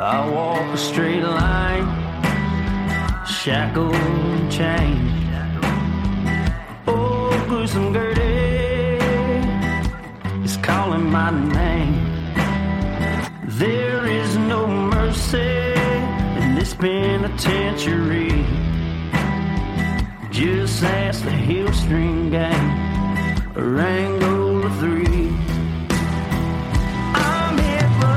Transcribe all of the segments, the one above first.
I walk a straight line, shackled and chained. Oh, gruesome Gertie is calling my name. There is no mercy in this penitentiary. Just ask the Hillstream Gang or Angola 3. I'm here for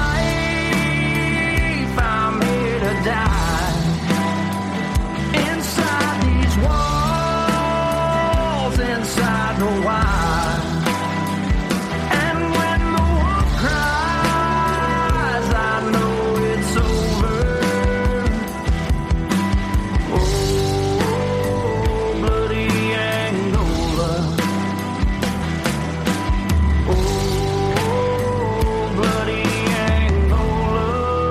life, I'm here to die. Inside these walls, inside the wire. And when the wolf cries, I know it's over. Oh, bloody Angola. Oh, bloody Angola.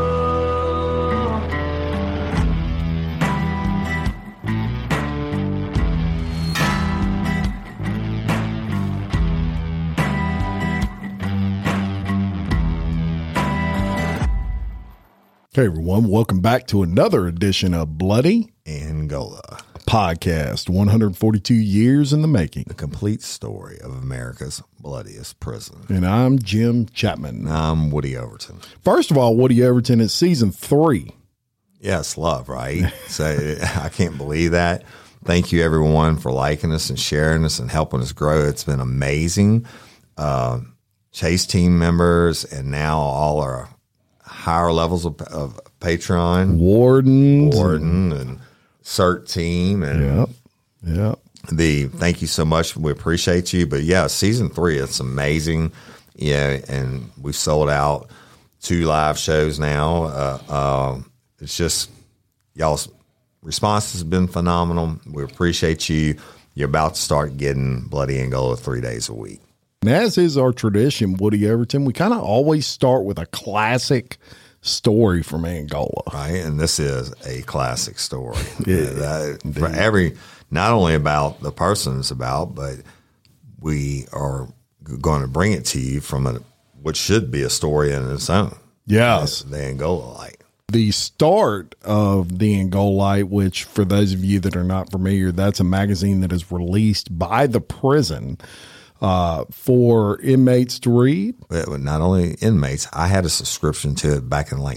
Hey everyone, welcome back to another edition of Bloody Angola, Podcast, 142 years in the making. the complete story of America's bloodiest prison. And I'm Jim Chapman. I'm Woody Overton. First of all, Woody Overton is season 3. Yes, love, right? So I can't believe that. Thank you, everyone, for liking us and sharing us and helping us grow. It's been amazing. Chase team members and now all our higher levels of Patreon, Wardens. Warden, and CERT team. And Yep. thank you so much. We appreciate you. But yeah, season 3, it's amazing. Yeah, and we've sold out 2 live shows now. It's just y'all's response has been phenomenal. We appreciate you. You're about to start getting Bloody Angola 3 days a week. And as is our tradition, Woody Overton, we kind of always start with a classic story from Angola. Right, and this is a classic story. Yeah, For every, not only about the person it's about, but we are going to bring it to you from what should be a story in its own. Yes. The Angola Light. The start of the Angola Light, which for those of you that are not familiar, that's a magazine that is released by the prison for inmates to read. But not only inmates, I had a subscription to it back in like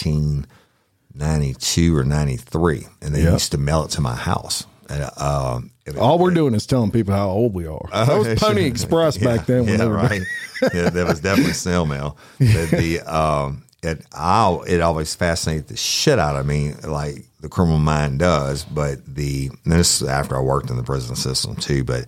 1992 or 93, and they used to mail it to my house. And, All we're doing is telling people how old we are. That was Pony Express back then. When they were right. Yeah, that was definitely snail mail. But it always fascinated the shit out of me, like the criminal mind does. But and this is after I worked in the prison system too. But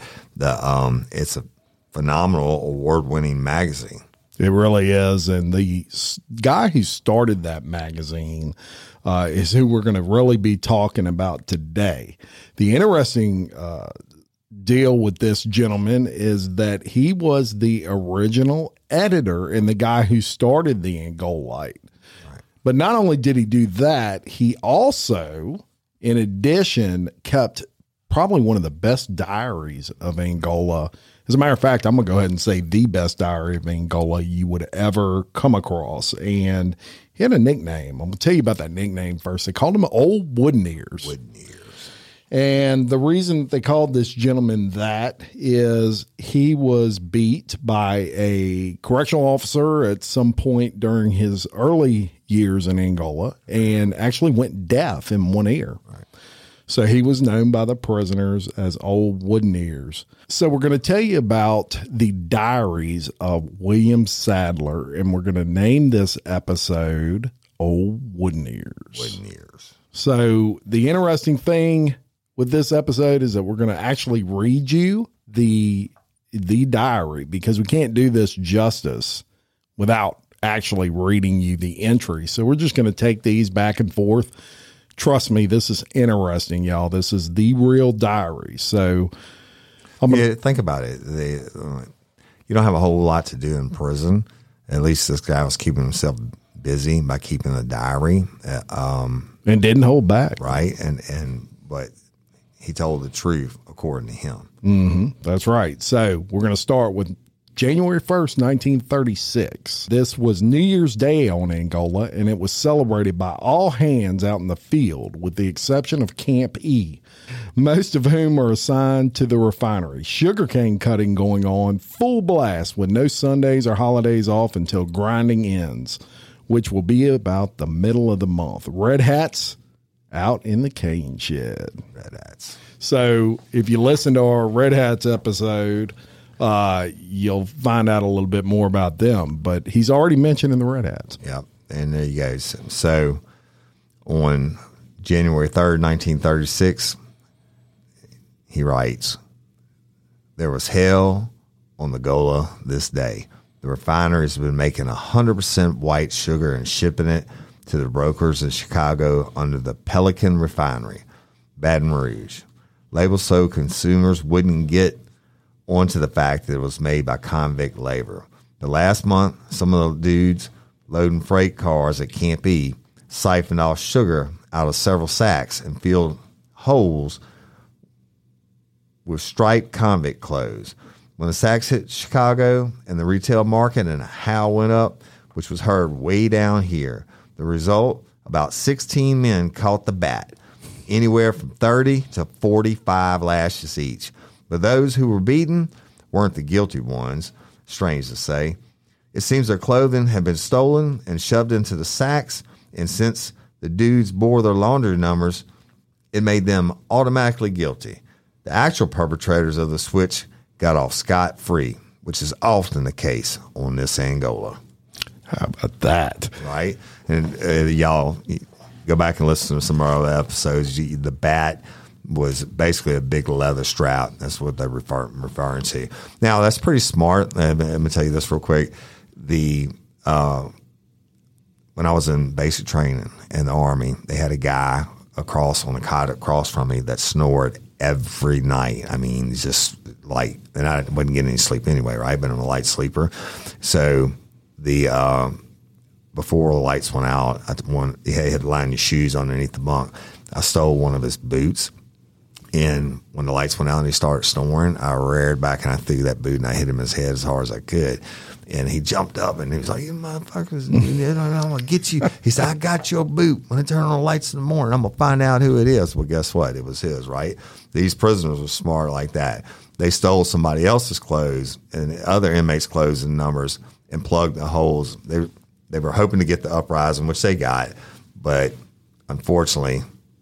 it's a phenomenal, award-winning magazine. It really is. And the guy who started that magazine is who we're going to really be talking about today. The interesting deal with this gentleman is that he was the original editor and the guy who started the Angola Light. Right. But not only did he do that, he also, in addition, kept probably one of the best diaries of Angola. As a matter of fact, I'm going to go ahead and say the best diary of Angola you would ever come across. And he had a nickname. I'm going to tell you about that nickname first. They called him Old Wooden Ears. Wooden Ears. And the reason they called this gentleman that is he was beat by a correctional officer at some point during his early years in Angola and actually went deaf in one ear. Right. So he was known by the prisoners as Old Wooden Ears. So we're going to tell you about the diaries of William Sadler, and we're going to name this episode Old Wooden Ears. Wooden Ears. So the interesting thing with this episode is that we're going to actually read you the diary, because we can't do this justice without actually reading you the entry. So we're just going to take these back and forth. Trust me, this is interesting, y'all. This is the real diary. So think about it. You don't have a whole lot to do in prison. At least this guy was keeping himself busy by keeping a diary. And didn't hold back. Right. But he told the truth according to him. Mm-hmm. That's right. So we're going to start with January 1st, 1936. This was New Year's Day on Angola, and it was celebrated by all hands out in the field, with the exception of Camp E, most of whom are assigned to the refinery. Sugarcane cutting going on full blast with no Sundays or holidays off until grinding ends, which will be about the middle of the month. Red hats out in the cane shed. Red hats. So if you listen to our Red Hats episode, you'll find out a little bit more about them. But he's already mentioned in the Red Hats. Yep. And there you go. So on January 3rd, 1936, he writes, "There was hell on the Gola this day. The refinery has been making 100% white sugar and shipping it to the brokers in Chicago under the Pelican Refinery, Baton Rouge. Labeled so consumers wouldn't get onto the fact that it was made by convict labor. The last month, some of the dudes loading freight cars at Camp E siphoned off sugar out of several sacks and filled holes with striped convict clothes. When the sacks hit Chicago and the retail market, and a howl went up, which was heard way down here. The result, about 16 men caught the bat, anywhere from 30 to 45 lashes each. But those who were beaten weren't the guilty ones, strange to say. It seems their clothing had been stolen and shoved into the sacks, and since the dudes bore their laundry numbers, it made them automatically guilty. The actual perpetrators of the switch got off scot-free, which is often the case on this Angola." How about that? Right? And y'all go back and listen to some of our other episodes. The bat was basically a big leather strap. That's what they're referring to. Now, that's pretty smart. Let me tell you this real quick. When I was in basic training in the Army, they had a guy on the cot across from me that snored every night. I mean, just like, and I wasn't getting any sleep anyway, right? But I'm a light sleeper. So before the lights went out, he had lined his shoes underneath the bunk. I stole one of his boots, and when the lights went out and he started snoring, I reared back and I threw that boot and I hit him in his head as hard as I could. And he jumped up and he was like, "You motherfuckers, I'm going to get you." He said, "I got your boot. When I turn on the lights in the morning, I'm going to find out who it is." Well, guess what? It was his, right? These prisoners were smart like that. They stole somebody else's clothes and other inmates' clothes and numbers and plugged the holes. They were hoping to get the uprising, which they got, but unfortunately,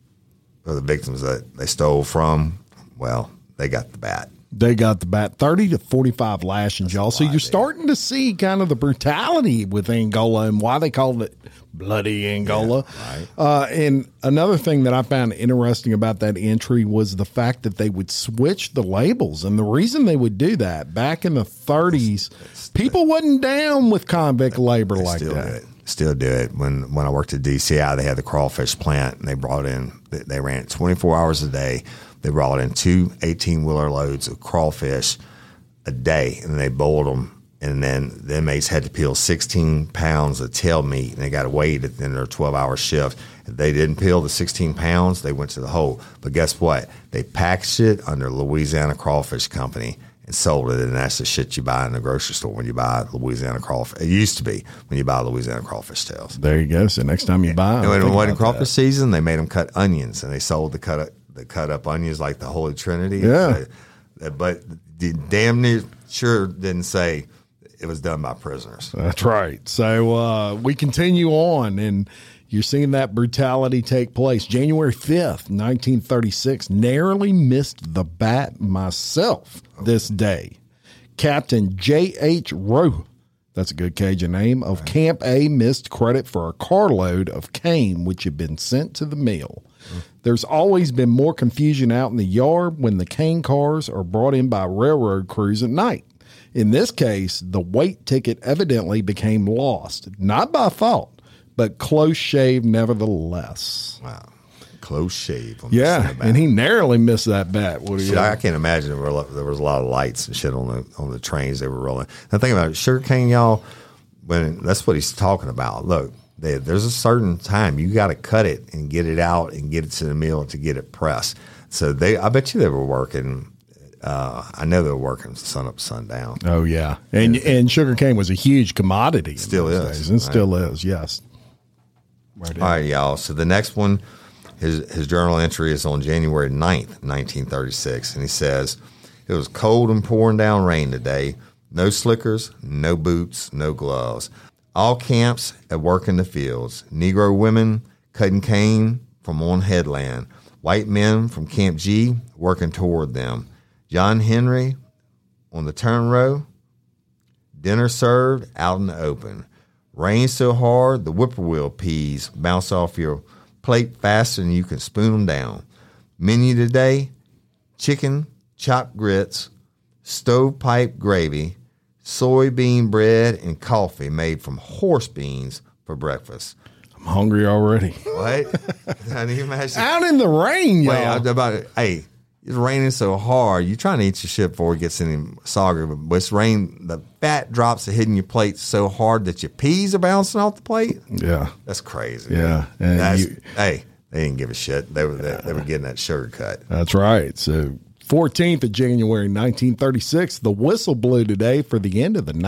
for the victims that they stole from, well, they got the bat. They got the bat. 30 to 45 lashings, y'all. So you're starting to see kind of the brutality with Angola and why they called it Bloody Angola. Yeah, right. And another thing that I found interesting about that entry was the fact that they would switch the labels. And the reason they would do that, back in the 30s, people wasn't down with convict labor like that. Still do it. When I worked at DCI, they had the crawfish plant, and they ran it 24 hours a day. They brought in 2 18-wheeler loads of crawfish a day, and they boiled them. And then the inmates had to peel 16 pounds of tail meat, and they got to wait at the end of their 12-hour shift. If they didn't peel the 16 pounds, they went to the hole. But guess what? They packaged it under Louisiana Crawfish Company and sold it, and that's the shit you buy in the grocery store when you buy Louisiana crawfish. It used to be when you buy Louisiana crawfish tails. There you go. So next time you buy them. And when it wasn't crawfish season, they made them cut onions, and they sold the cut up onions like the Holy Trinity. Yeah. But damn near sure didn't say it was done by prisoners. That's right. So we continue on, and you're seeing that brutality take place. January 5th, 1936, narrowly missed the bat myself this day. Captain J.H. Rowe, that's a good Cajun name, of Camp A missed credit for a carload of cane which had been sent to the mill. There's always been more confusion out in the yard when the cane cars are brought in by railroad crews at night. In this case, the weight ticket evidently became lost, not by fault, but close shave nevertheless. Wow. Close shave. Yeah, and he narrowly missed that bat. Shit, I can't imagine there was a lot of lights and shit on the trains they were rolling. Now think about it, sugarcane, y'all, that's what he's talking about. Look, there's a certain time you got to cut it and get it out and get it to the mill to get it pressed. So I bet you they were working I know they're working sun up, sun down. Oh yeah, and sugarcane was a huge commodity. Still in those is, days, and right. still is. Yes. Right. All right, y'all. So the next one, his journal entry is on January 9th, 1936, and he says, "It was cold and pouring down rain today. No slickers, no boots, no gloves. All camps at work in the fields. Negro women cutting cane from on headland. White men from Camp G working toward them. John Henry on the turn row. Dinner served out in the open. Rain so hard the whippoorwill peas bounce off your plate faster than you can spoon them down. Menu today, chicken, chopped grits, stovepipe gravy, soybean bread, and coffee made from horse beans for breakfast." I'm hungry already. What? Can you imagine? Out in the rain, y'all. Wait, hey, it's raining so hard. You're trying to eat your shit before it gets any soggy, but it's rain. The fat drops are hitting your plate so hard that your peas are bouncing off the plate. Yeah. That's crazy. Yeah. And Hey, they didn't give a shit. They were getting that sugar cut. that's right. So 14th of January, 1936, the whistle blew today for the end of the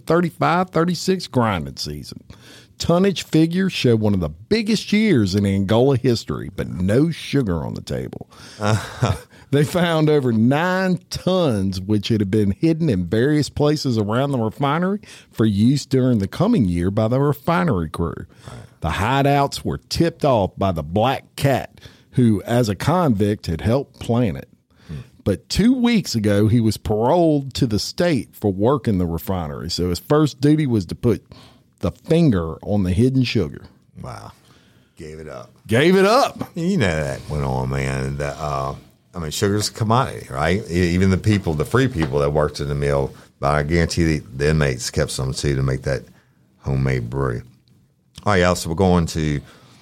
1935-36 grinding season. Tonnage figures show one of the biggest years in Angola history, but no sugar on the table. They found over 9 tons, which had been hidden in various places around the refinery for use during the coming year by the refinery crew. The hideouts were tipped off by the Black Cat, who, as a convict, had helped plant it. But 2 weeks ago, he was paroled to the state for work in the refinery. So his first duty was to put the finger on the hidden sugar. Wow. Gave it up. Gave it up. You know that went on, man. Sugar's a commodity, right? Even the free people that worked in the mill, but I guarantee the inmates kept some too to make that homemade brew. All right, y'all, so we're going to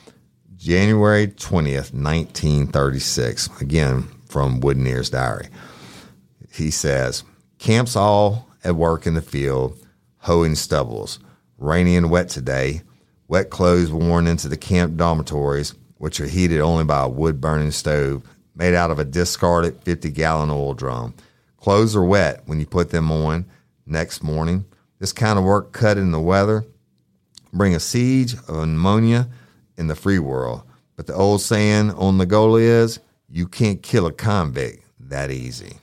January 20th, 1936. Again, from Woodeneer's diary. He says, "Camps all at work in the field, hoeing stubbles. Rainy and wet today. Wet clothes worn into the camp dormitories, which are heated only by a wood-burning stove made out of a discarded 50-gallon oil drum. Clothes are wet when you put them on next morning. This kind of work cut in the weather bring a siege of pneumonia in the free world. But the old saying on the goal is, you can't kill a convict that easy."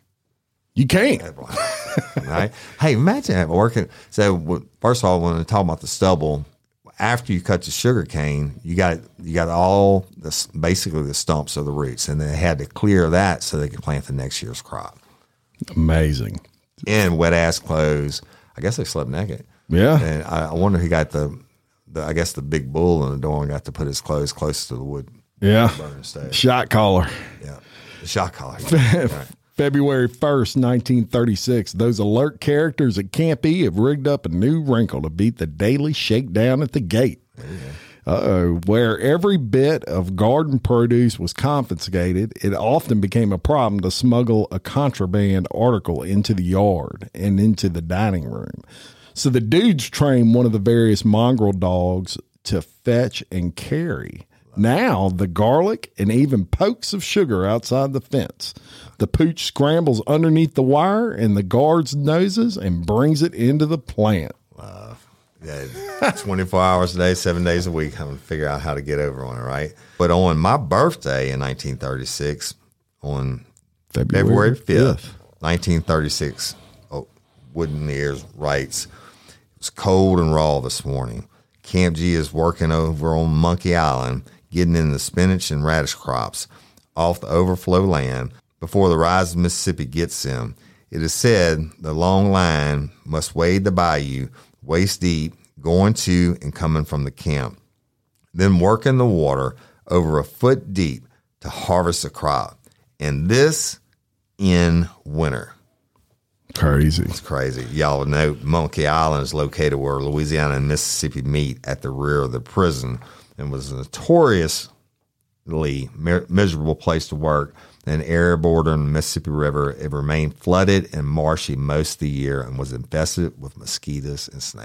You can't. Right? Hey, imagine that working. So, first of all, when we talk about the stubble, after you cut the sugar cane, you got all basically the stumps of the roots, and they had to clear that so they could plant the next year's crop. Amazing. In wet ass clothes. I guess they slept naked. Yeah. And I wonder who got the big bull in the door and got to put his clothes close to the wood. Yeah. Burning stove. Shot caller. Yeah. The shot collar. Right. February 1st, 1936, those alert characters at Camp E have rigged up a new wrinkle to beat the daily shakedown at the gate. Where every bit of garden produce was confiscated, it often became a problem to smuggle a contraband article into the yard and into the dining room. So the dudes trained one of the various mongrel dogs to fetch and carry. Now, the garlic and even pokes of sugar outside the fence. The pooch scrambles underneath the wire in the guard's noses and brings it into the plant. 24 hours a day, 7 days a week, having to figure out how to get over on it, right? But on my birthday in 1936, on February 5th, 1936, Woodeneers writes, "It was cold and raw this morning. Camp G is working over on Monkey Island, getting in the spinach and radish crops off the overflow land before the rise of Mississippi gets them. It is said the long line must wade the bayou, waist deep, going to and coming from the camp, then work in the water over a foot deep to harvest a crop. And this in winter." Crazy. It's crazy. Y'all know Monkey Island is located where Louisiana and Mississippi meet at the rear of the prison and was a notoriously miserable place to work. An area bordering the Mississippi River, it remained flooded and marshy most of the year and was infested with mosquitoes and snakes.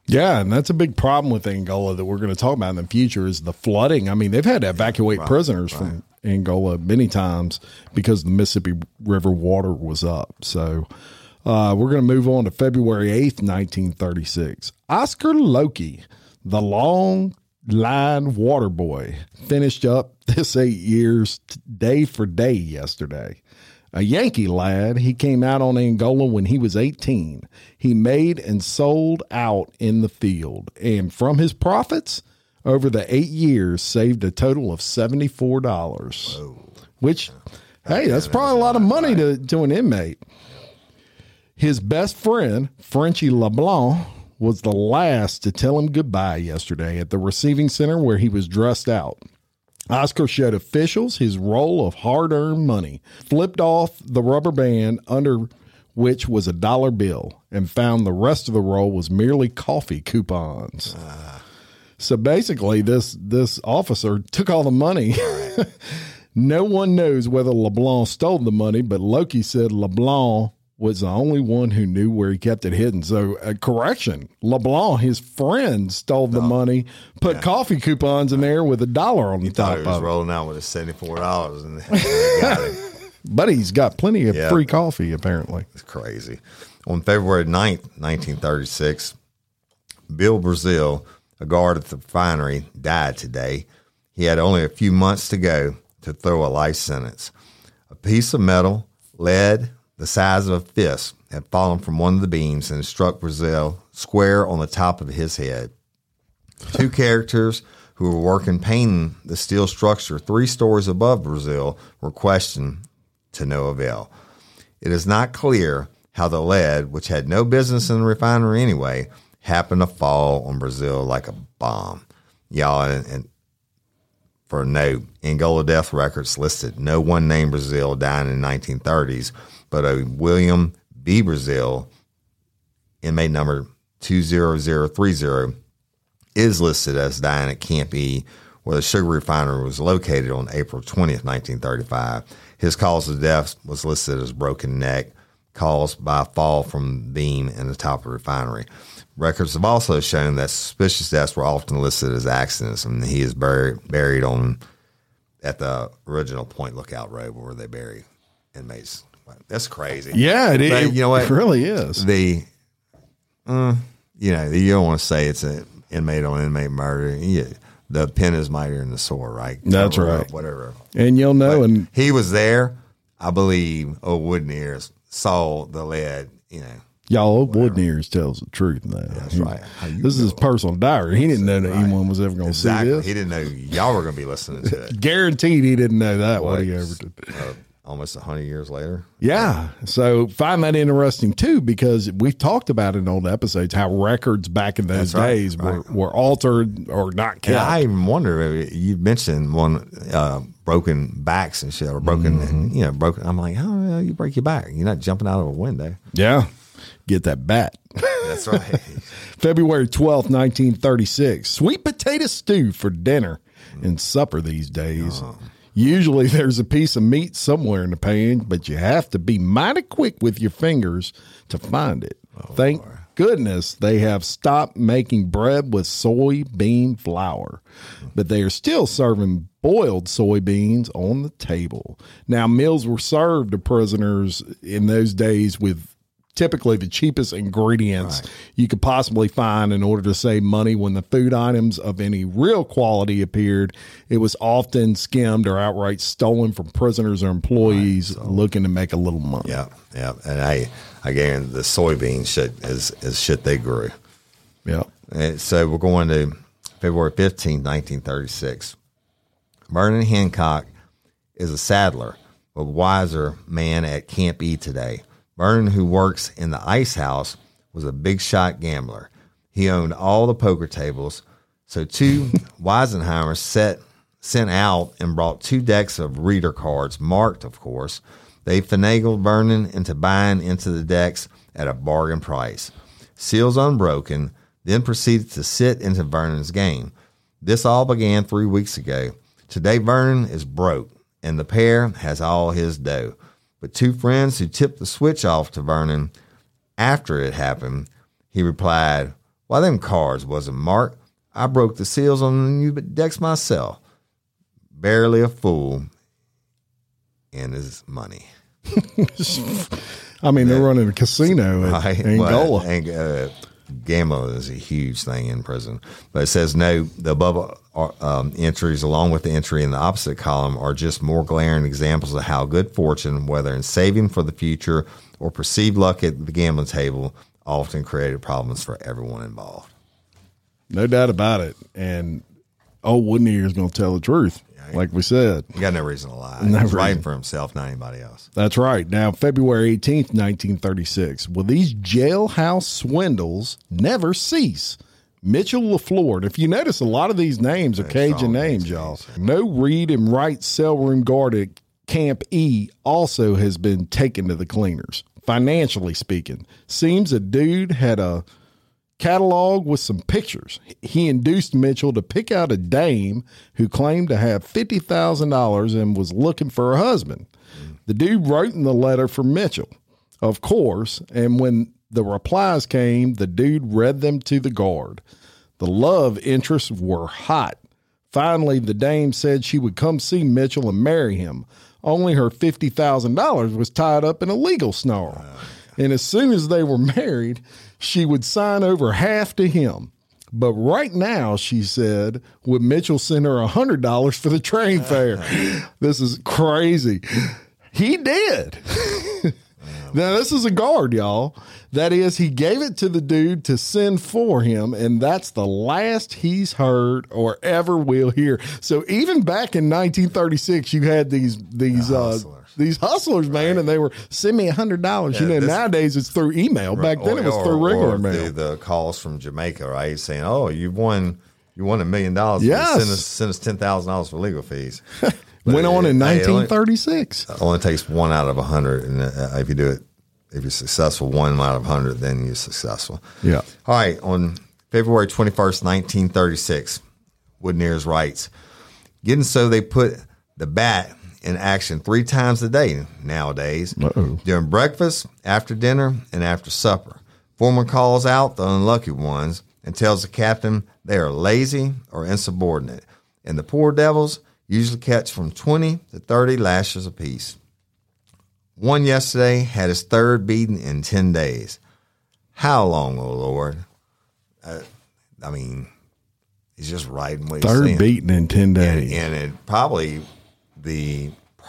Yeah, and that's a big problem with Angola that we're going to talk about in the future is the flooding. I mean, they've had to evacuate prisoners from Angola many times because the Mississippi River water was up. So we're going to move on to February 8th, 1936. Oscar Loki, the long line water boy, finished up this 8 years day for day yesterday. A Yankee lad, he came out on Angola when he was 18. He made and sold out in the field, and from his profits over the 8 years saved a total of $74. Whoa. Which, hey, that's probably a lot of money to an inmate. His best friend, Frenchie LeBlanc, was the last to tell him goodbye yesterday at the receiving center where he was dressed out. Oscar showed officials his roll of hard-earned money, flipped off the rubber band under which was a dollar bill, and found the rest of the roll was merely coffee coupons. So basically, this officer took all the money. No one knows whether LeBlanc stole the money, but Loki said LeBlanc was the only one who knew where he kept it hidden. So, correction, LeBlanc, his friend, stole the money, put coffee coupons in there with $1 on the top He was of it. rolling out with his $74 and they got it. But he's got plenty of free coffee, apparently. It's crazy. On February 9th, 1936, Bill Brazil, a guard at the refinery, died today. He had only a few months to go to throw a life sentence. A piece of metal, lead, the size of a fist, had fallen from one of the beams and struck Brazil square on the top of his head. Two characters who were working painting the steel structure 3 stories above Brazil were questioned to no avail. It is not clear how the lead, which had no business in the refinery anyway, happened to fall on Brazil like a bomb. Y'all, and for a note, Angola death records listed no one named Brazil dying in the 1930s, but a William B. Brazil, inmate number 20030, is listed as dying at Camp E, where the sugar refinery was located on April 20th, 1935. His cause of death was listed as broken neck, caused by a fall from the beam in the top of the refinery. Records have also shown that suspicious deaths were often listed as accidents, and he is buried at the original Point Lookout Road where they bury inmates. That's crazy. Yeah, you know what? It really is. You don't want to say it's an inmate on inmate murder. The pen is mightier than the sword, right? That's right. Whatever. And you'll know. But and he was there. I believe old Wooden Ears saw the lead, y'all, old Wooden Ears tells the truth now. That's right. This is his personal diary. He didn't know that anyone was ever going to see this. He didn't know y'all were going to be listening to it. Guaranteed he didn't know that what he ever did. Almost 100 years later. Yeah. So find that interesting too, because we've talked about in old episodes how records back in those days were altered or not kept. Yeah, I even wonder, you mentioned one broken backs and shit, or broken, broken. I'm like, how the hell you break your back? You're not jumping out of a window. Yeah. Get that bat. That's right. February 12th, 1936. Sweet potato stew for dinner and supper these days. Usually there's a piece of meat somewhere in the pan, but you have to be mighty quick with your fingers to find it. Thank goodness they have stopped making bread with soybean flour, but they are still serving boiled soybeans on the table. Now, meals were served to prisoners in those days with typically the cheapest ingredients you could possibly find in order to save money. When the food items of any real quality appeared, it was often skimmed or outright stolen from prisoners or employees looking to make a little money. Yeah. And I guarantee the soybean shit is shit they grew. Yeah. And so we're going to February 15th, 1936. Vernon Hancock is a saddler, a wiser man at Camp E today. Vernon, who works in the ice house, was a big shot gambler. He owned all the poker tables. So two Weisenheimers sent out and brought 2 decks of reader cards, marked, of course. They finagled Vernon into buying into the decks at a bargain price. Seals unbroken, then proceeded to sit into Vernon's game. This all began 3 weeks ago. Today, Vernon is broke, and the pair has all his dough. But 2 friends who tipped the switch off to Vernon after it happened, he replied, Why, them cards wasn't marked. I broke the seals on the new decks myself. Barely a fool and his money. I mean, they're running a casino in Right. Angola. Gambling is a huge thing in prison. But it says, no, the above entries, along with the entry in the opposite column, are just more glaring examples of how good fortune, whether in saving for the future or perceived luck at the gambling table, often created problems for everyone involved. No doubt about it. And old Wooden Ears going to tell the truth, like we said. He got no reason to lie. No He's writing reason. for himself, not anybody else. That's right. Now, February 18th, 1936. Will these jailhouse swindles never cease? Mitchell LaFleur. And if you notice, a lot of these names are Cajun strong names, names, y'all. No read and write cell room guard at Camp E also has been taken to the cleaners. Financially speaking, seems a dude had a catalog with some pictures. He induced Mitchell to pick out a dame who claimed to have $50,000 and was looking for a husband. The dude wrote in the letter for Mitchell, of course, and when the replies came, the dude read them to the guard. The love interests were hot. Finally, the dame said she would come see Mitchell and marry him. Only her $50,000 was tied up in a legal snarl. And as soon as they were married, she would sign over half to him. But right now, she said, would Mitchell send her $100 for the train fare? This is crazy. He did. Now, this is a guard, y'all. That is, he gave it to the dude to send for him, and that's the last he's heard or ever will hear. So even back in 1936, you had these hustlers, man, and they were, send me $100. Yeah, nowadays it's through email. Back then it was through regular mail. The calls from Jamaica, right? Saying, oh, you won $1 million. Yes. Send us $10,000 for legal fees. Went on in 1936. Only takes 1 out of 100. And if you do it, if you're successful, 1 out of 100, then you're successful. Yeah. All right. On February 21st, 1936, Wooden Ears writes, getting so they put the bat in action 3 times a day nowadays. Uh-oh. During breakfast, after dinner, and after supper. Foreman calls out the unlucky ones and tells the captain they are lazy or insubordinate. And the poor devils usually catch from 20 to 30 lashes apiece. One yesterday had his 3rd beating in 10 days. How long, oh Lord? I mean, he's just writing what he's saying. 3rd beating in 10 days. And it probably the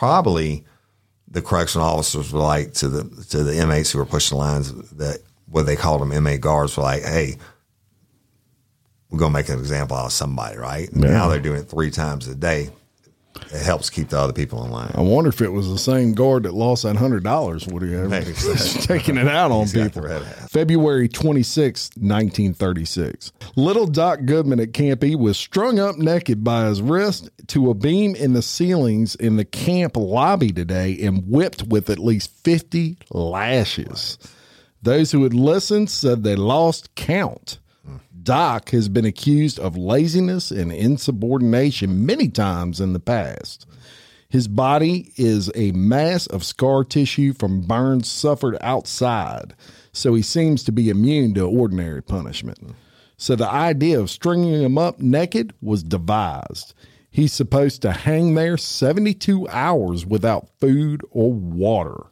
correctional officers were like to the inmates who were pushing the lines, that what they called them inmate guards, were like, hey, we're gonna make an example out of somebody, right? Yeah. Now they're doing it 3 times a day. It helps keep the other people in line. I wonder if it was the same guard that lost that $100. Would he have Maybe so. taking it out on He's got people? the red hat. February 26, 1936. Little Doc Goodman at Camp E was strung up naked by his wrist to a beam in the ceilings in the camp lobby today and whipped with at least 50 lashes. Those who had listened said they lost count. Doc has been accused of laziness and insubordination many times in the past. His body is a mass of scar tissue from burns suffered outside, so he seems to be immune to ordinary punishment. So the idea of stringing him up naked was devised. He's supposed to hang there 72 hours without food or water.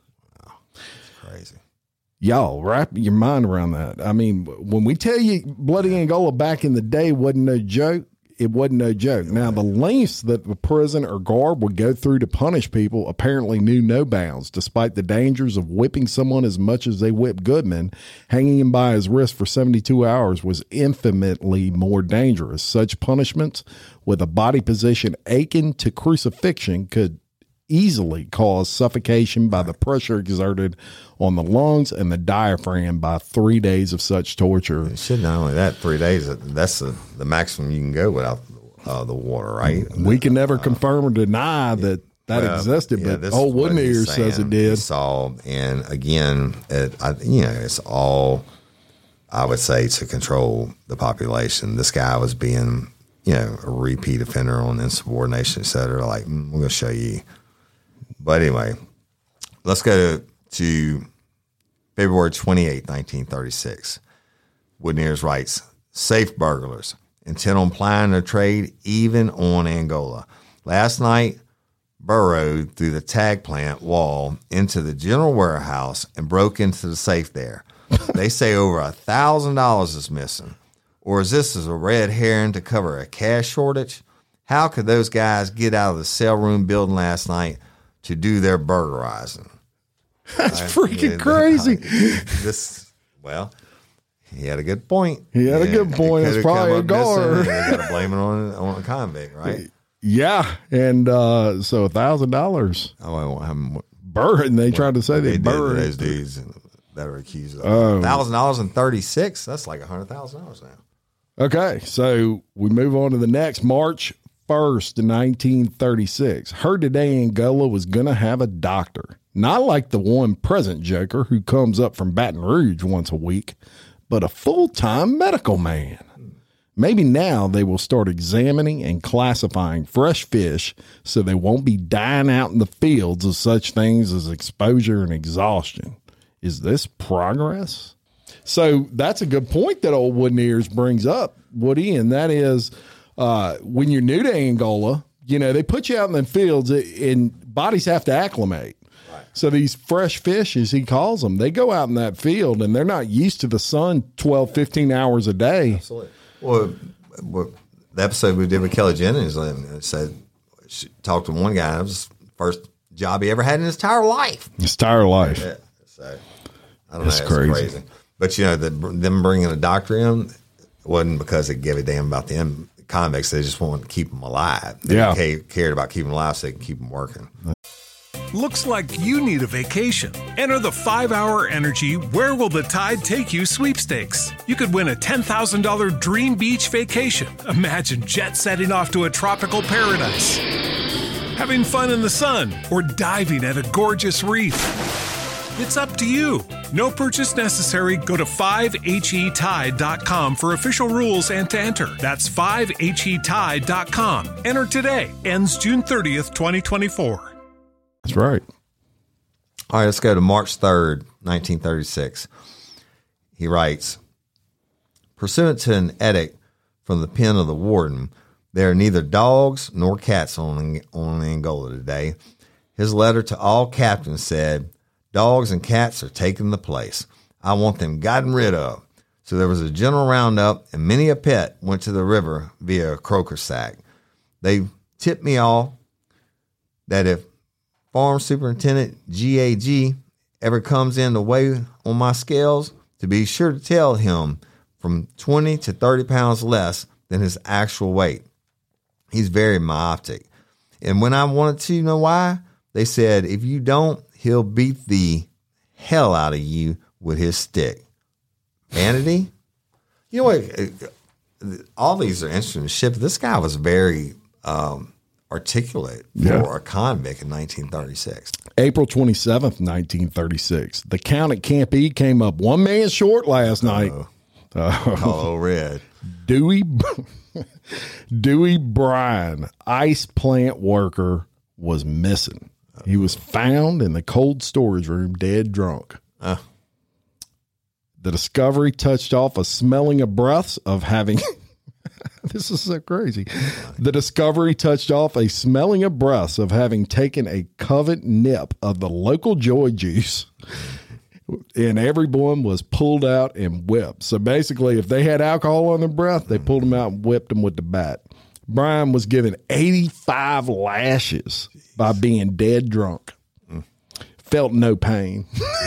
Crazy. Y'all, wrap your mind around that. I mean, when we tell you Bloody Angola back in the day wasn't no joke, it wasn't no joke. Now, the lengths that the prison or guard would go through to punish people apparently knew no bounds. Despite the dangers of whipping someone as much as they whipped Goodman, hanging him by his wrist for 72 hours was infinitely more dangerous. Such punishments, with a body position akin to crucifixion, could easily cause suffocation by the pressure exerted on the lungs and the diaphragm by 3 days of such torture. Shit, not only that, 3 days, that's the maximum you can go without the water, right? We can never confirm or deny that existed, but this old is what Wooden he's Ears says saying. it did. He saw, and again, it's all, I would say, to control the population. This guy was being, a repeat offender on insubordination, et cetera. Like, we're going to show you. But anyway, let's go to February 28, 1936. Wooden Ears writes, safe burglars, intent on plying their trade even on Angola. Last night, burrowed through the tag plant wall into the general warehouse and broke into the safe there. They say over $1,000 is missing. Or is this a red herring to cover a cash shortage? How could those guys get out of the cell room building last night to do their burglarizing? That's freaking crazy. He had a good point. He had a good point. It's probably a guard. They got to blame it on a convict, right? Yeah, and so $1,000. Oh, I won't have them. And they tried to say they buried those dudes that are accused of $1,000.36. That's like $100,000 now. Okay, so we move on to the next. March 1st, 1936. Heard today Angola was going to have a doctor. Not like the one present joker who comes up from Baton Rouge once a week, but a full-time medical man. Maybe now they will start examining and classifying fresh fish so they won't be dying out in the fields of such things as exposure and exhaustion. Is this progress? So that's a good point that old Wooden Ears brings up, Woody, and that is when you're new to Angola, they put you out in the fields and bodies have to acclimate. Right. So these fresh fish, as he calls them, they go out in that field and they're not used to the sun 12, 15 hours a day. Absolutely. Well, the episode we did with Kelly Jennings said she talked to one guy. It was the first job he ever had in his entire life. His entire life. Yeah. So I don't know. It's crazy. But them bringing a doctor in wasn't because they gave a damn about the convicts. They just wanted to keep them alive. They cared about keeping them alive so they could keep them working. Looks like you need a vacation. Enter the 5-Hour Energy Where Will the Tide Take You sweepstakes. You could win a $10,000 dream beach vacation. Imagine jet setting off to a tropical paradise, having fun in the sun, or diving at a gorgeous reef. It's up to you. No purchase necessary. Go to 5HETide.com for official rules and to enter. That's 5HETide.com. Enter today. Ends June 30th, 2024. That's right. All right, let's go to March 3rd, 1936. He writes, pursuant to an edict from the pen of the warden, there are neither dogs nor cats on Angola today. His letter to all captains said, dogs and cats are taking the place. I want them gotten rid of. So there was a general roundup, and many a pet went to the river via a croaker sack. They tipped me off that if Farm Superintendent GAG ever comes in to weigh on my scales, to be sure to tell him from 20 to 30 pounds less than his actual weight. He's very myopic. And when I wanted to know why, they said, if you don't, he'll beat the hell out of you with his stick. Vanity? You know what? All these are interesting shit. This guy was very articulate for a convict in 1936. April 27th, 1936. The count at Camp E came up one man short last night. Oh, red. Dewey Bryan, ice plant worker, was missing. He was found in the cold storage room, dead drunk. The discovery touched off a smelling of breaths of having... This is so crazy. The discovery touched off a smelling of breaths of having taken a covet nip of the local joy juice, and everyone was pulled out and whipped. So basically, if they had alcohol on their breath, they pulled them out and whipped them with the bat. Brian was given 85 lashes by being dead drunk. Felt no pain.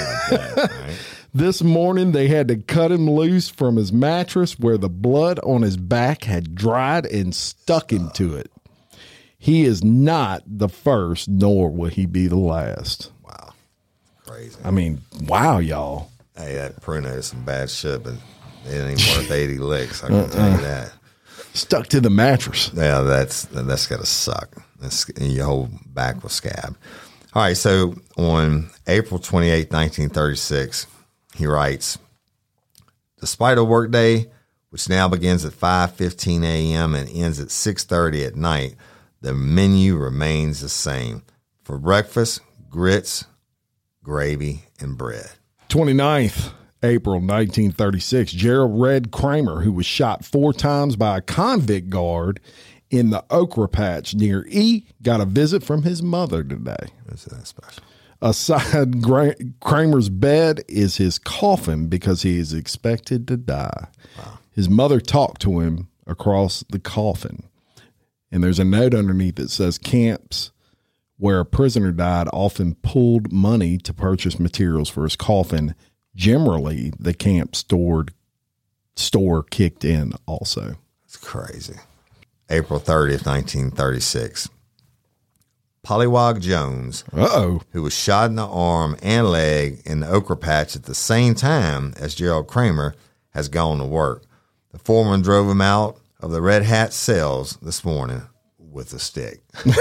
This morning, they had to cut him loose from his mattress where the blood on his back had dried and stuck into it. He is not the first, nor will he be the last. Wow. Crazy. I mean, wow, y'all. Hey, that Pruno is some bad shit, but it ain't worth 80 licks. I can tell you that. Stuck to the mattress. Yeah, that's got to suck. Your whole back was scabbed. All right, so on April 28, 1936, he writes, despite a workday, which now begins at 5:15 a.m. and ends at 6:30 at night, the menu remains the same. For breakfast, grits, gravy, and bread. 29th, April 1936, Gerald Red Kramer, who was shot 4 times by a convict guard in the okra patch near E, got a visit from his mother today. What's that special? Aside Kramer's bed is his coffin because he is expected to die. Wow. His mother talked to him across the coffin. And there's a note underneath that says camps where a prisoner died often pulled money to purchase materials for his coffin. Generally, the camp store kicked in also. It's crazy. April 30th, 1936. Pollywog Jones, who was shot in the arm and leg in the okra patch at the same time as Gerald Kramer, has gone to work. The foreman drove him out of the Red Hat cells this morning with a stick.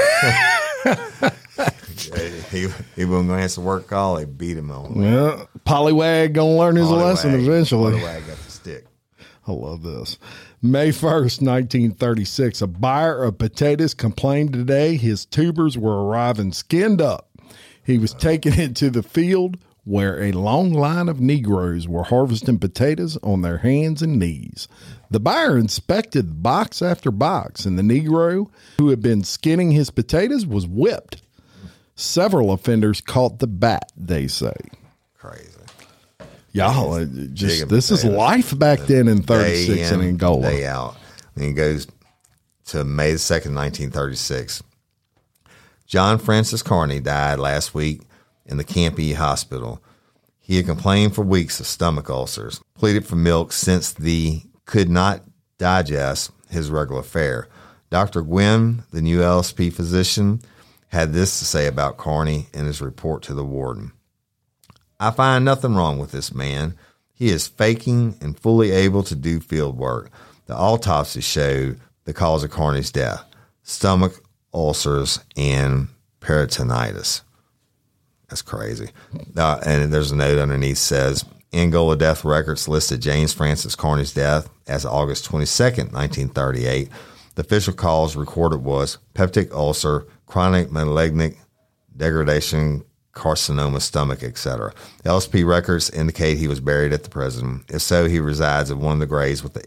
he wasn't going to answer work call. They beat him on. Yeah, Pollywag going to learn his lesson eventually. Pollywag got the stick. I love this. May 1st, 1936, a buyer of potatoes complained today his tubers were arriving skinned up. He was taking it to the field where a long line of Negroes were harvesting potatoes on their hands and knees. The buyer inspected box after box, and the Negro who had been skinning his potatoes was whipped. Several offenders caught the bat, they say. Crazy. Y'all, this is life back then in 36 in Angola. Day out. And he goes to May 2nd, 1936. John Francis Carney died last week in the Camp E Hospital. He had complained for weeks of stomach ulcers, pleaded for milk since the could not digest his regular fare. Dr. Gwynn, the new LSP physician, had this to say about Carney in his report to the warden. I find nothing wrong with this man. He is faking and fully able to do field work. The autopsy showed the cause of Carney's death: stomach ulcers and peritonitis. That's crazy. And there's a note underneath says, Angola death records listed James Francis Carney's death as August 22nd, 1938. The official cause recorded was peptic ulcer, chronic malignant degradation, carcinoma, stomach, etc. LSP records indicate he was buried at the prison. If so, he resides in one of the graves with the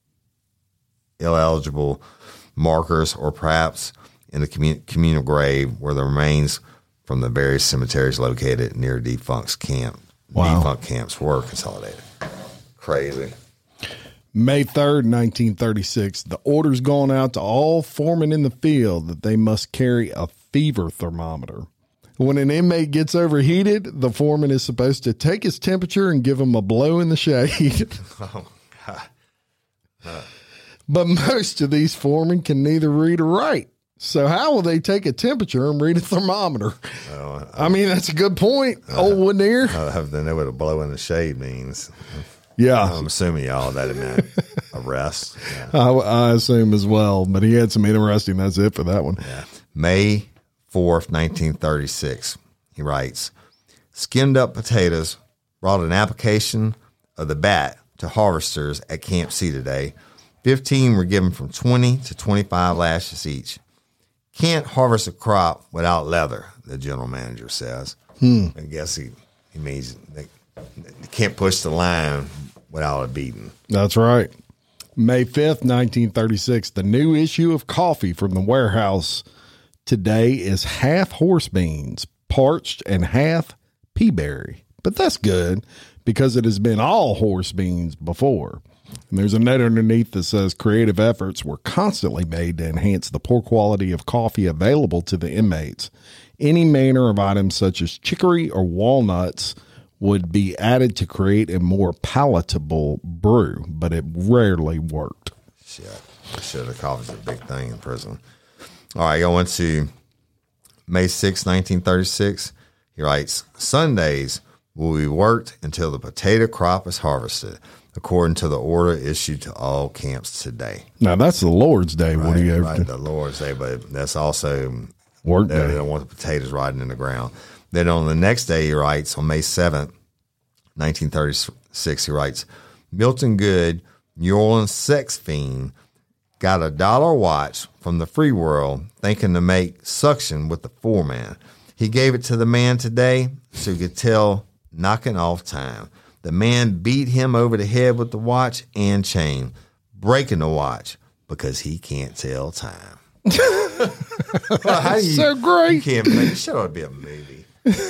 illegible markers, or perhaps in the communal grave where the remains from the various cemeteries located near defunct camps were consolidated. Crazy. May 3rd, 1936, the order's gone out to all foremen in the field that they must carry a fever thermometer. When an inmate gets overheated, the foreman is supposed to take his temperature and give him a blow in the shade. Oh, God. But most of these foremen can neither read or write. So how will they take a temperature and read a thermometer? I mean, that's a good point, old Winier. I have to know what a blow in the shade means. Yeah. I'm assuming y'all that meant arrest. Yeah. I assume as well, but he had some interesting, that's it for that one. Yeah. May 4th, 1936, he writes, skinned up potatoes brought an application of the bat to harvesters at Camp C today. 15 were given from 20 to 25 lashes each. Can't harvest a crop without leather, the general manager says. I guess he means they can't push the line without a beating. That's right. May 5th, 1936, the new issue of coffee from the warehouse today is half horse beans, parched, and half pea berry. But that's good because it has been all horse beans before. And there's a note underneath that says creative efforts were constantly made to enhance the poor quality of coffee available to the inmates. Any manner of items such as chicory or walnuts would be added to create a more palatable brew, but it rarely worked. Shit, the coffee's a big thing in prison. All right, going to May 6, 1936. He writes, Sundays will be worked until the potato crop is harvested, according to the order issued to all camps today. Now, that's the Lord's Day. Right, what do you have right, the Lord's Day, but that's also work day. They don't want the potatoes rotting in the ground. Then on the next day, he writes, on May 7th, 1936, he writes, Milton Good, New Orleans sex fiend, got $1 watch from the free world, thinking to make suction with the foreman. He gave it to the man today so he could tell knocking off time. The man beat him over the head with the watch and chain, breaking the watch because he can't tell time. So great. You can't make this show would be a movie.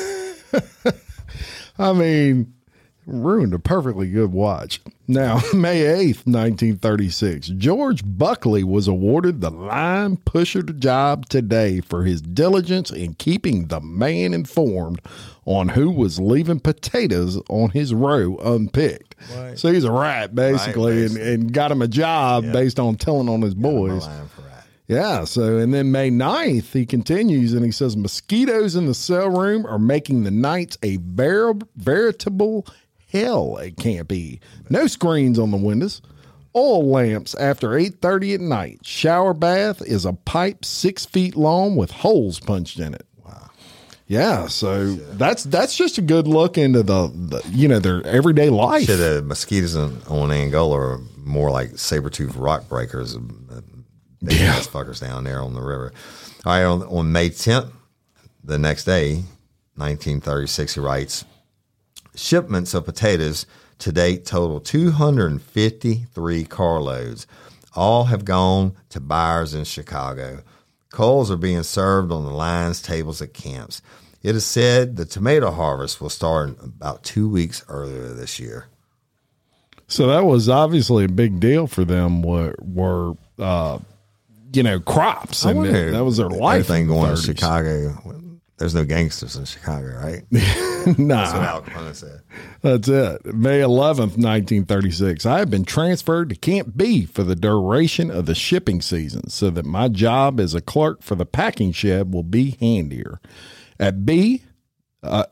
I mean, ruined a perfectly good watch. Now, May 8th, 1936, George Buckley was awarded the Line Pusher Job today for his diligence in keeping the man informed on who was leaving potatoes on his row unpicked. Right. So he's a rat, basically, Right, basically. And got him a job based on telling on his boys. Yeah, so, and then May 9th, he continues and he says, mosquitoes in the cell room are making the nights a veritable hell at Camp E. No screens on the windows. Oil lamps after 8:30 at night. Shower bath is a pipe 6 feet long with holes punched in it. Wow. Yeah, so that's just a good look into the their everyday life. Shit, the mosquitoes on Angola are more like saber-toothed rock breakers. Big ass fuckers down there on the river. All right, on May 10th, the next day, 1936, he writes, shipments of potatoes to date total 253 carloads. All have gone to buyers in Chicago. Coals are being served on the lines tables at camps. It is said the tomato harvest will start about 2 weeks earlier this year. So that was obviously a big deal for them. Were crops, and that was their life. Everything going to Chicago. There's no gangsters in Chicago, right? Nah. That's what Al Capone said. That's it. May 11th, 1936. I have been transferred to Camp B for the duration of the shipping season so that my job as a clerk for the packing shed will be handier. At B are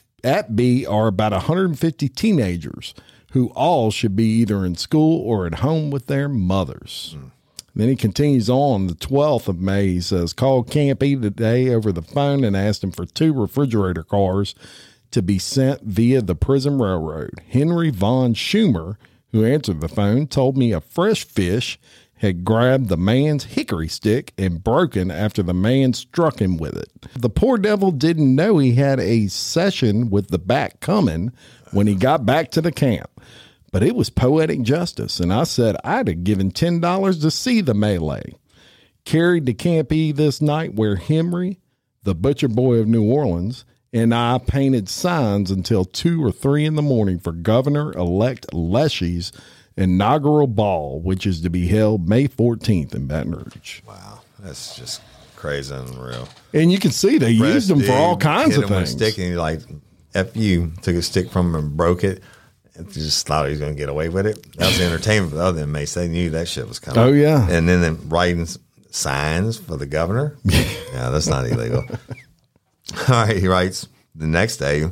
about 150 teenagers who all should be either in school or at home with their mothers. Then he continues on the 12th of May. He says, called Camp E today over the phone and asked him for 2 refrigerator cars to be sent via the prison railroad. Henry Von Schumer, who answered the phone, told me a fresh fish had grabbed the man's hickory stick and broken after the man struck him with it. The poor devil didn't know he had a session with the back coming when he got back to the camp. But it was poetic justice, and I said I'd have given $10 to see the melee. Carried to Camp E this night where Henry, the butcher boy of New Orleans, and I painted signs until 2 or 3 in the morning for Governor-elect Leshy's inaugural ball, which is to be held May 14th in Baton Rouge. Wow, that's just crazy and unreal. And you can see they used them for all kinds of things. Stick and like, F you, took a stick from him and broke it. Just thought he was going to get away with it. That was the entertainment for the other inmates. They knew that shit was coming. Oh, yeah. And then them writing signs for the governor. Yeah, that's not illegal. All right, he writes the next day,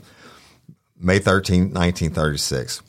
May 13, 1936.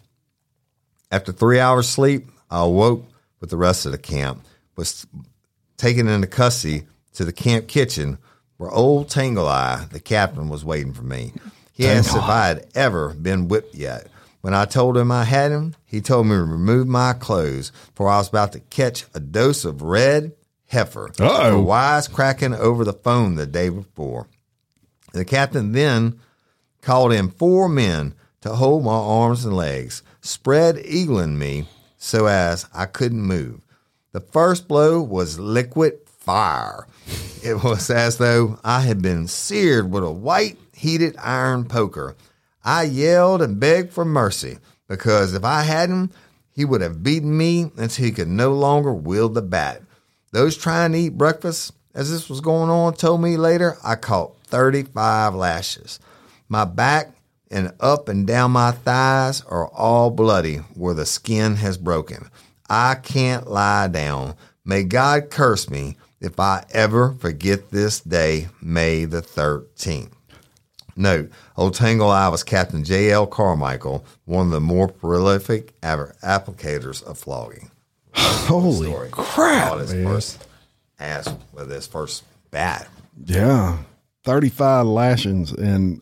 After 3 hours sleep, I awoke with the rest of the camp, was taken into custody to the camp kitchen where old Tangle Eye, the captain, was waiting for me. He asked if I had ever been whipped yet. When I told him I had him, he told me to remove my clothes, for I was about to catch a dose of red heifer for wisecracking over the phone the day before. The captain then called in 4 men to hold my arms and legs, spread eagling me so as I couldn't move. The first blow was liquid fire. It was as though I had been seared with a white, heated iron poker. I yelled and begged for mercy, because if I hadn't, he would have beaten me until he could no longer wield the bat. Those trying to eat breakfast as this was going on told me later I caught 35 lashes. My back and up and down my thighs are all bloody where the skin has broken. I can't lie down. May God curse me if I ever forget this day, May the 13th. Note, Old Tangle Eye was Captain J.L. Carmichael, one of the more prolific applicators of flogging. Holy crap, his first ass with his first bat. Yeah. 35 lashings. And,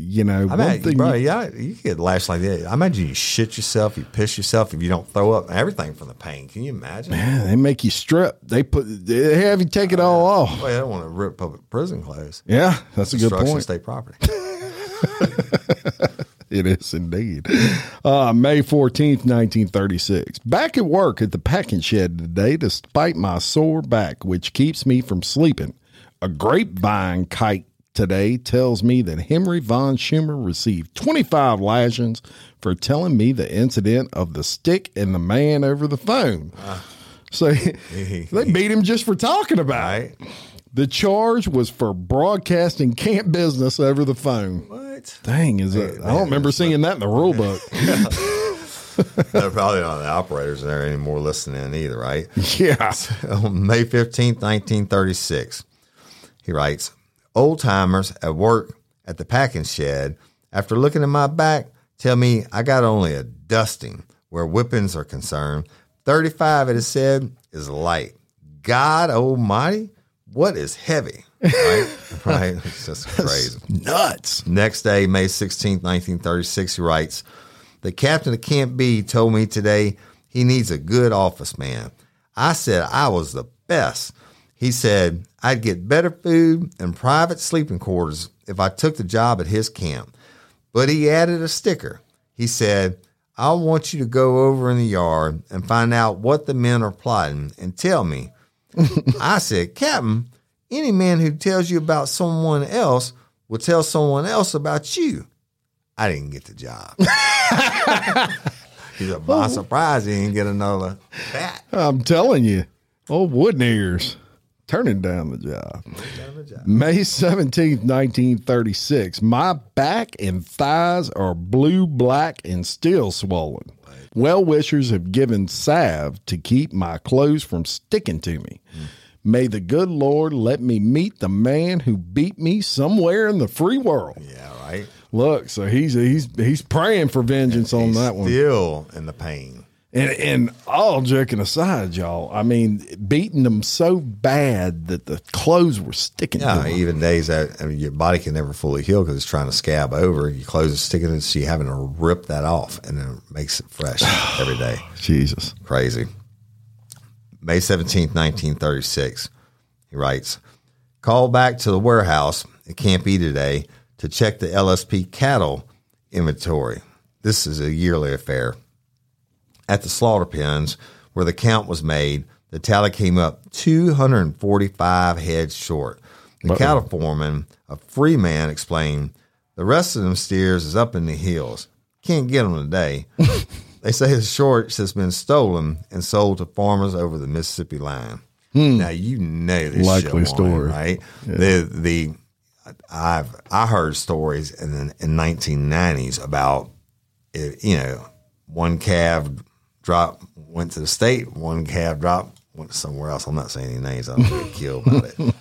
you get lashed like that. I imagine you shit yourself, you piss yourself if you don't throw up, everything from the pain. Can you imagine? Man, they make you strip. They have you take it all off. Well, they don't want to rip public prison clothes. Yeah, that's a good point. State property. It is indeed. May 14th, 1936. Back at work at the packing shed today, despite my sore back, which keeps me from sleeping. A grapevine kite today tells me that Henry von Schumer received 25 lashings for telling me the incident of the stick and the man over the phone. So they beat him just for talking about it. The charge was for broadcasting camp business over the phone. What? Dang, is it? I don't remember seeing that in the rule book. They're probably not the operators there anymore listening in either, right? Yeah. So, on May 15th, 1936, he writes, old timers at work at the packing shed, after looking at my back, tell me I got only a dusting where whippings are concerned. 35, it is said, is light. God almighty, what is heavy? Right? Right? It's just crazy. Nuts. Next day, May 16th, 1936, he writes, the captain of Camp B told me today he needs a good office man. I said I was the best. He said I'd get better food and private sleeping quarters if I took the job at his camp. But he added a sticker. He said, I want you to go over in the yard and find out what the men are plotting and tell me. I said, Captain, any man who tells you about someone else will tell someone else about you. I didn't get the job. He said, by surprise, he didn't get another bat. I'm telling you, old wooden ears turning down the job. May 17th, 1936. My back and thighs are blue, black, and still swollen. Well-wishers have given salve to keep my clothes from sticking to me. May the good Lord let me meet the man who beat me somewhere in the free world. Yeah, right. Look, so he's praying for vengeance on that one. Still in the pain. And all joking aside, y'all, I mean, beating them so bad that the clothes were sticking to them. Even days that your body can never fully heal because it's trying to scab over. Your clothes are sticking in, so you're having to rip that off, and then it makes it fresh every day. Jesus. Crazy. May 17th, 1936, he writes, call back to the warehouse at Camp B today to check the LSP cattle inventory. This is a yearly affair. At the slaughter pens where the count was made, the tally came up 245 heads short. The cattle foreman, a free man, explained, the rest of them steers is up in the hills. Can't get them today. They say the shorts has been stolen and sold to farmers over the Mississippi line. Now, you know this likely story, right? Yeah. I heard stories in 1990s about, one calf went to the state, one calf dropped, went somewhere else. I'm not saying any names. I don't get killed by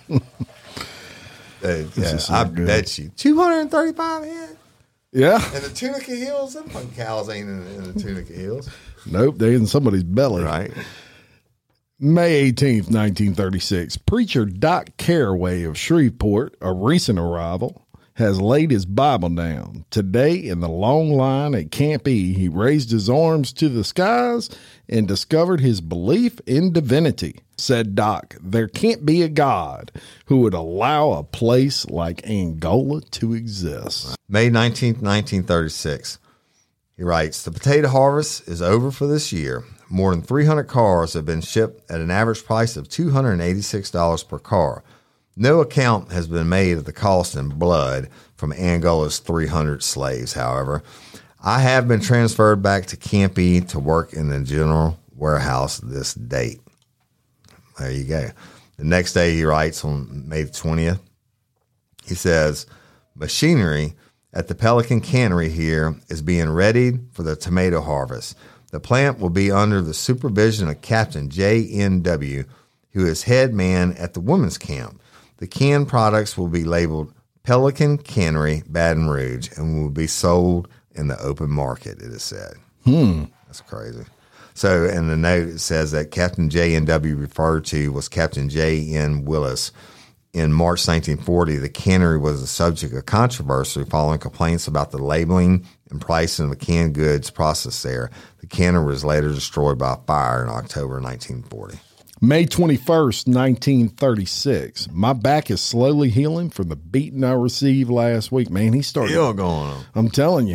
it. I bet you 235 head. Yeah. And the Tunica Hills, them fucking cows ain't in the Tunica Hills. Nope, they in somebody's belly. Right. May 18th, 1936. Preacher Doc Caraway of Shreveport, a recent arrival, has laid his Bible down. Today, in the long line at Camp E, he raised his arms to the skies and discovered his belief in divinity. Said Doc, there can't be a God who would allow a place like Angola to exist. May 19th, 1936. He writes, the potato harvest is over for this year. More than 300 cars have been shipped at an average price of $286 per car. No account has been made of the cost in blood from Angola's 300 slaves, however. I have been transferred back to Camp E to work in the general warehouse this date. There you go. The next day, he writes on May 20th, he says, machinery at the Pelican Cannery here is being readied for the tomato harvest. The plant will be under the supervision of Captain J.N.W., who is head man at the women's camp. The canned products will be labeled Pelican Cannery, Baton Rouge, and will be sold in the open market, it is said. That's crazy. So in the note, it says that Captain J.N.W. referred to was Captain J.N. Willis. In March 1940, the cannery was the subject of controversy following complaints about the labeling and pricing of canned goods processed there. The cannery was later destroyed by fire in October 1940. May 21st, 1936. My back is slowly healing from the beating I received last week. Man, he started. Still going on. I'm telling you.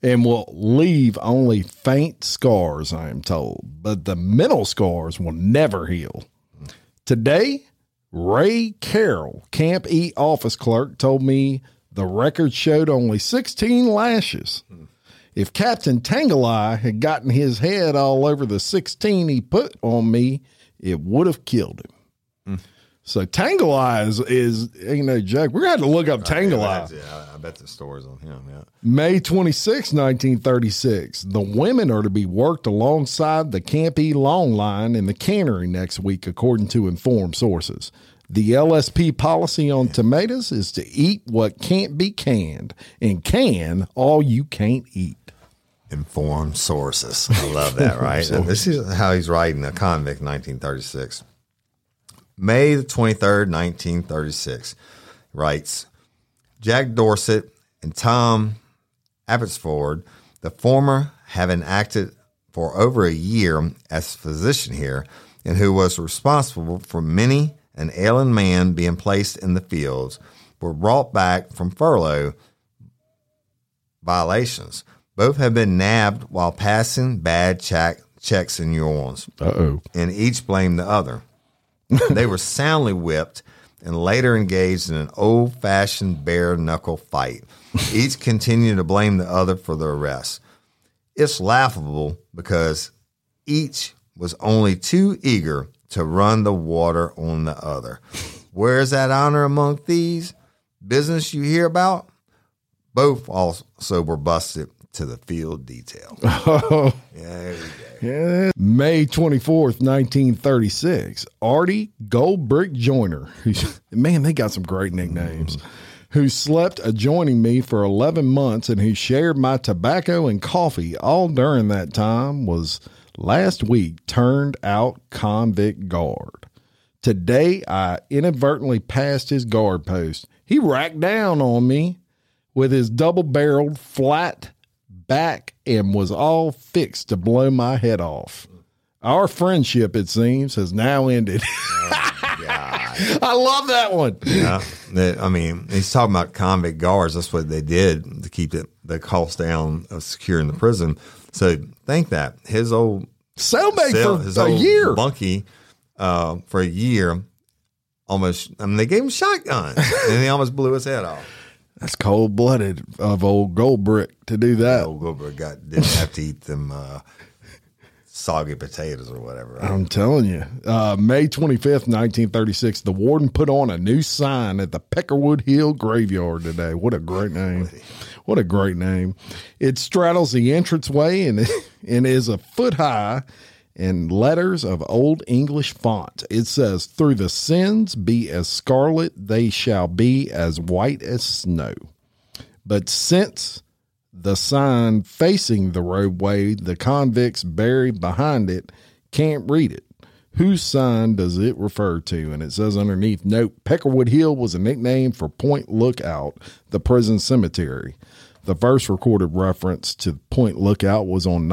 and will leave only faint scars, I am told. But the mental scars will never heal. Today, Ray Carroll, Camp E office clerk, told me the record showed only 16 lashes. If Captain Tangalai had gotten his head all over the 16 he put on me, it would have killed him. So Tangalai is ain't no joke. We're going to have to look up Tangalai. I bet the story's on him, yeah. May 26, 1936. The women are to be worked alongside the Camp E long line in the cannery next week, according to informed sources. The LSP policy on tomatoes is to eat what can't be canned and can all you can't eat. Informed sources. I love that, right? This is how he's writing A Convict, 1936. May the 23rd, 1936, writes, Jack Dorsett and Tom Abbotsford, the former having acted for over a year as physician here, and who was responsible for many an ailing man being placed in the fields, were brought back from furlough violations. Both have been nabbed while passing bad checks in New Orleans. And each blamed the other. They were soundly whipped and later engaged in an old-fashioned bare-knuckle fight. Each continued to blame the other for the arrest. It's laughable because each was only too eager to run the water on the other. Where's that honor among thieves? Business you hear about? Both also were busted to the field detail. Oh. Yeah, there we go. Yeah. May 24th, 1936. Artie Goldbrick Joyner, man, they got some great nicknames, who slept adjoining me for 11 months and who shared my tobacco and coffee all during that time, was last week turned out convict guard. Today, I inadvertently passed his guard post. He racked down on me with his double-barreled flat back and was all fixed to blow my head off. Our friendship, it seems, has now ended. I love that one. Yeah, I mean, he's talking about convict guards. That's what they did to keep the cost down of securing the prison. So think that his old cellmate for a year, bunkie for a year, almost. I mean, they gave him shotguns, and he almost blew his head off. That's cold-blooded of old Goldbrick to do that. Old Goldbrick didn't have to eat them soggy potatoes or whatever. Right? I'm telling you. May 25th, 1936, the warden put on a new sign at the Peckerwood Hill Graveyard today. What a great name. What a great name. It straddles the entranceway and is a foot high in letters of Old English font. It says, "Through the sins be as scarlet, they shall be as white as snow." But since the sign facing the roadway the convicts buried behind it can't read it, whose sign does it refer to? And it says underneath, note, Peckerwood Hill was a nickname for Point Lookout, the prison cemetery. The first recorded reference to Point Lookout was on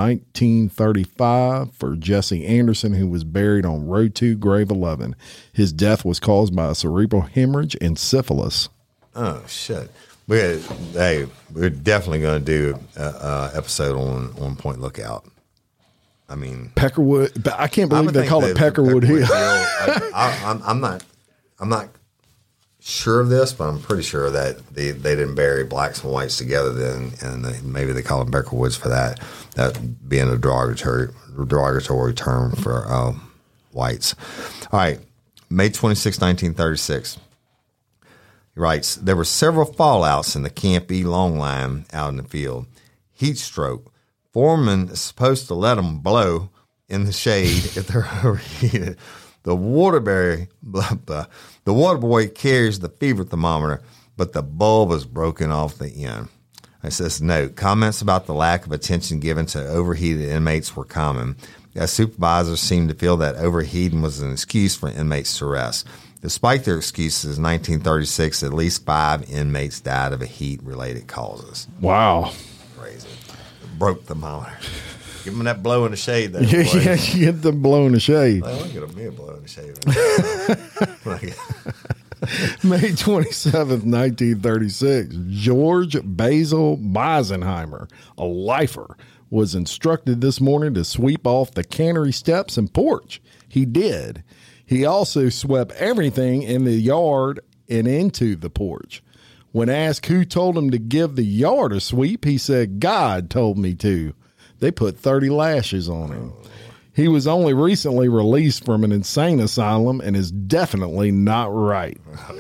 1935 for Jesse Anderson, who was buried on Row 2, Grave 11. His death was caused by a cerebral hemorrhage and syphilis. Oh, shit. We're definitely going to do an episode on Point Lookout. I mean, Peckerwood, but I can't believe they call it Peckerwood Hill. I'm not sure of this, but I'm pretty sure that they didn't bury blacks and whites together then, and maybe they call them Peckerwoods for that being a derogatory term for whites. All right, May 26, 1936. He writes, there were several fallouts in the Camp E long line out in the field. Heat stroke. Foreman is supposed to let them blow in the shade if they're overheated. The water boy carries the fever thermometer, but the bulb is broken off the end. It says, note, comments about the lack of attention given to overheated inmates were common, as supervisors seemed to feel that overheating was an excuse for inmates to rest. Despite their excuses, in 1936, at least 5 inmates died of heat-related causes. Wow. Crazy. Broke the thermometer. Give them that blow in the shade there. Yeah, you get them blow in the shade. I don't get me a blow in the shade. May 27th, 1936, George Basil Meisenheimer, a lifer, was instructed this morning to sweep off the cannery steps and porch. He did. He also swept everything in the yard and into the porch. When asked who told him to give the yard a sweep, he said, "God told me to." They put 30 lashes on him. He was only recently released from an insane asylum and is definitely not right.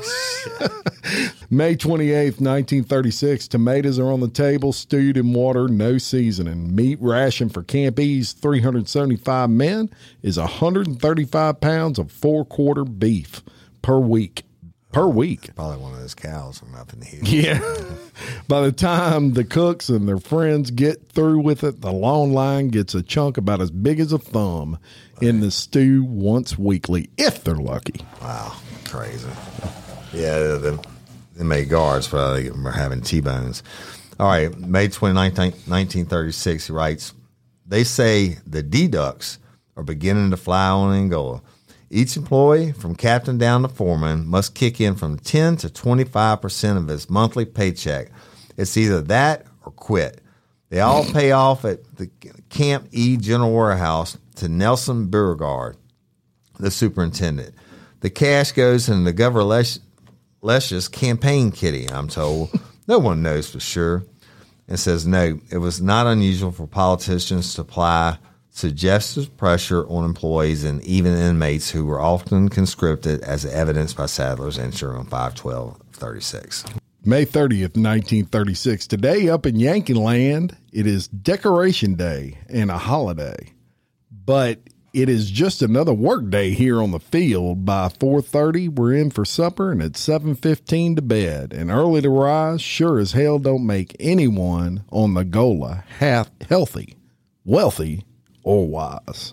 May 28th, 1936, tomatoes are on the table, stewed in water, no seasoning. Meat ration for Camp E's 375 men is 135 pounds of 4-quarter beef per week. Probably one of those cows from up in the hills. Yeah. By the time the cooks and their friends get through with it, the long line gets a chunk about as big as a thumb in the stew once weekly, if they're lucky. Wow, crazy. Yeah, they made guards, but they were having T-bones. All right, May 29th, 1936, he writes, "They say the deducts are beginning to fly on Angola. Each employee, from captain down to foreman, must kick in from 10 to 25% of his monthly paycheck. It's either that or quit. They all pay off at the Camp E General Warehouse to Nelson Beauregard, the superintendent. The cash goes in the Governor Lesch's campaign kitty, I'm told. No one knows for sure." And says, "No, it was not unusual for politicians to apply suggestive pressure on employees and even inmates who were often conscripted, as evidenced by Sadler's entry on 5/12/36. May 30th, 1936. Today up in Yankee Land, it is Decoration Day and a holiday. But it is just another work day here on the field. By 4:30, we're in for supper, and at 7:15 to bed. And early to rise sure as hell don't make anyone on the Gola healthy, wealthy, or wise.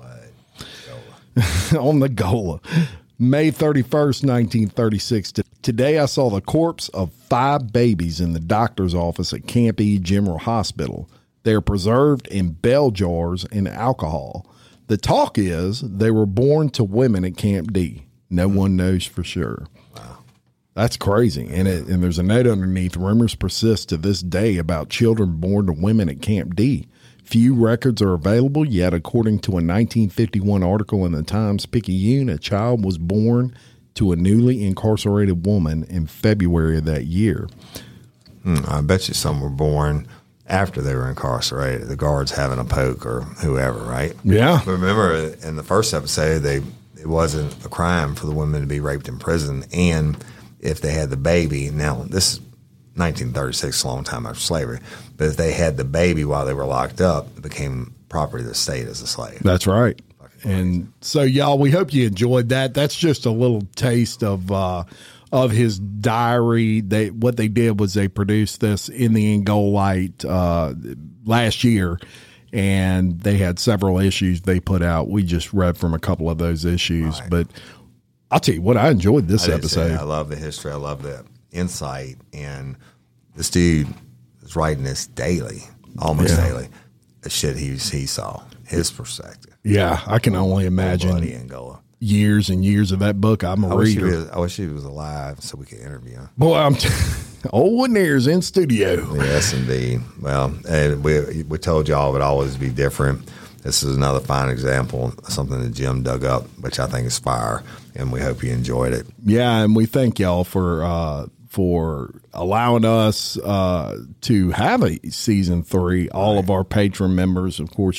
On the Gola. May 31st, 1936. Today I saw the corpse of 5 babies in the doctor's office at Camp E General Hospital. They are preserved in bell jars and alcohol. The talk is they were born to women at Camp D. No one knows for sure. Wow. That's crazy. And there's a note underneath, rumors persist to this day about children born to women at Camp D. Few records are available, yet according to a 1951 article in the Times-Picayune, a child was born to a newly incarcerated woman in February of that year. I bet you some were born after they were incarcerated, the guards having a poke or whoever, right? Yeah. But remember, in the first episode, it wasn't a crime for the women to be raped in prison, and if they had the baby, now this is 1936, a long time after slavery, but if they had the baby while they were locked up, it became property of the state as a slave. That's right. And so, y'all, we hope you enjoyed that. That's just a little taste of his diary. What they did was they produced this in the Angolite last year, and they had several issues they put out. We just read from a couple of those issues, right. But I'll tell you what, I enjoyed this episode. I love the history. I love the insight, and this dude is writing this daily, almost daily, the shit he saw, his perspective. Yeah, I can only imagine Angola. Years and years of that book. I'm a reader. I wish he was alive so we could interview him. Boy, old Woodeneers in studio. Yes, indeed. Well, and we told y'all it would always be different. This is another fine example of something that Jim dug up, which I think is fire, and we hope you enjoyed it. Yeah, and we thank y'all for allowing us to have a season 3. All of our patron members, of course,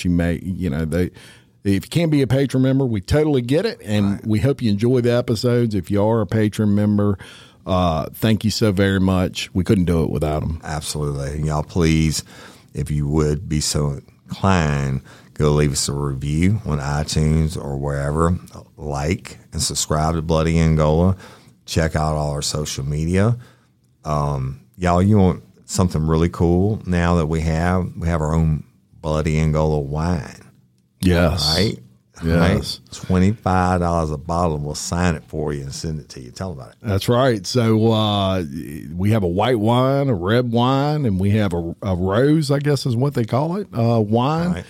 if you can't be a patron member, we totally get it, and we hope you enjoy the episodes. If you are a patron member, thank you so very much. We couldn't do it without them. Absolutely. And y'all, please, if you would be so inclined, go leave us a review on iTunes or wherever. Like and subscribe to Bloody Angola. Check out all our social media. Y'all, you want something really cool now that we have our own Bloody Angola wine. Yes. Right? Yes. Right? $25 a bottle, and we'll sign it for you and send it to you. Tell them about it. That's right. So we have a white wine, a red wine, and we have a rose, I guess is what they call it, wine. Right.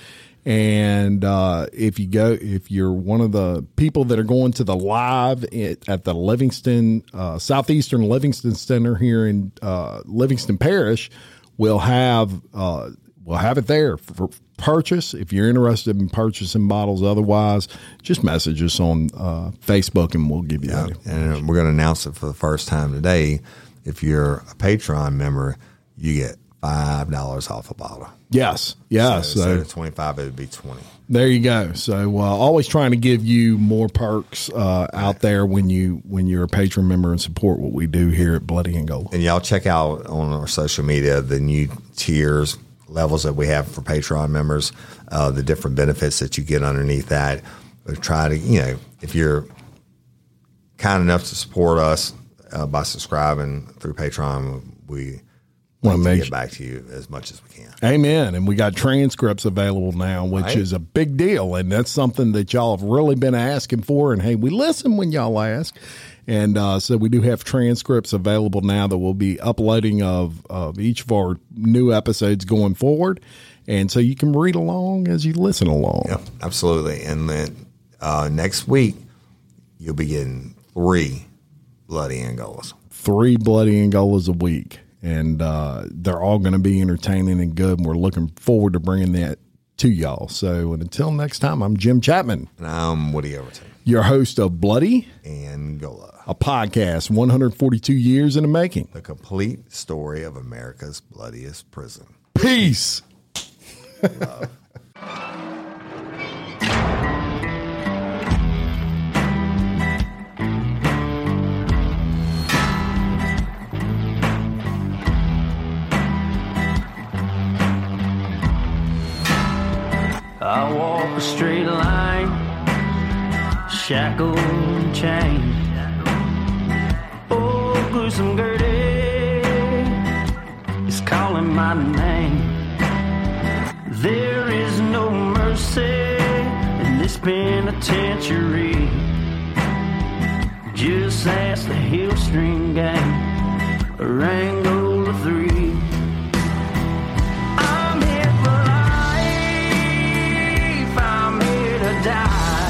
And if you're one of the people that are going to the live at the Livingston, Southeastern Livingston Center here in Livingston Parish, we'll have it there for purchase. If you're interested in purchasing bottles, otherwise, just message us on Facebook and we'll give you that. And we're going to announce it for the first time today. If you're a Patreon member, you get $5 off a bottle. Yes. So instead of 25, it would be 20. There you go. So always trying to give you more perks out there when you're a patron member and support what we do here at Bloody Angola. And y'all check out on our social media the new tiers levels that we have for Patreon members, the different benefits that you get underneath that. We try to, if you're kind enough to support us by subscribing through Patreon, we want to get back to you as much as we can. Amen. And we got transcripts available now, which is a big deal. And that's something that y'all have really been asking for. And hey, we listen when y'all ask. And so we do have transcripts available now that we'll be uploading of each of our new episodes going forward. And so you can read along as you listen along. Yep, absolutely. And then next week, you'll be getting 3 Bloody Angolas. 3 Bloody Angolas a week. And they're all going to be entertaining and good. And we're looking forward to bringing that to y'all. So until next time, I'm Jim Chapman. And I'm Woody Overton, your host of Bloody Angola, a podcast 142 years in the making. The complete story of America's bloodiest prison. Peace. Love. I walk a straight line, shackled and chained. Oh, gruesome Gertie is calling my name. There is no mercy in this penitentiary. Just ask the Hill String Gang, or Angola 3. I'm here for life, I'm here to die.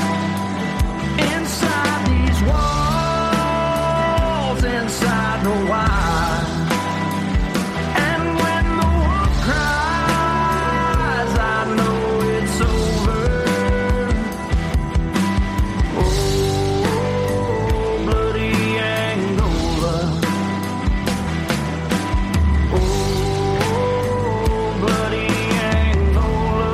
Inside these walls, inside the wire. And when the wolf cries, I know it's over. Oh, bloody Angola. Oh, bloody Angola.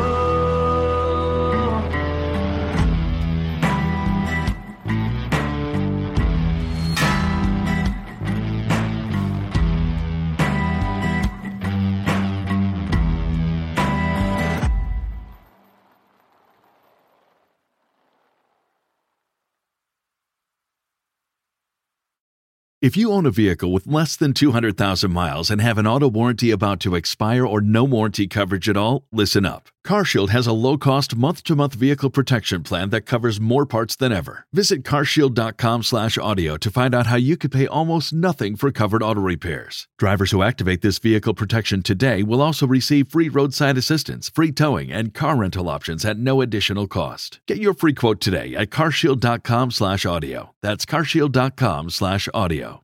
If you own a vehicle with less than 200,000 miles and have an auto warranty about to expire or no warranty coverage at all, listen up. CarShield has a low-cost month-to-month vehicle protection plan that covers more parts than ever. Visit carshield.com/audio to find out how you could pay almost nothing for covered auto repairs. Drivers who activate this vehicle protection today will also receive free roadside assistance, free towing, and car rental options at no additional cost. Get your free quote today at carshield.com/audio. That's carshield.com/audio.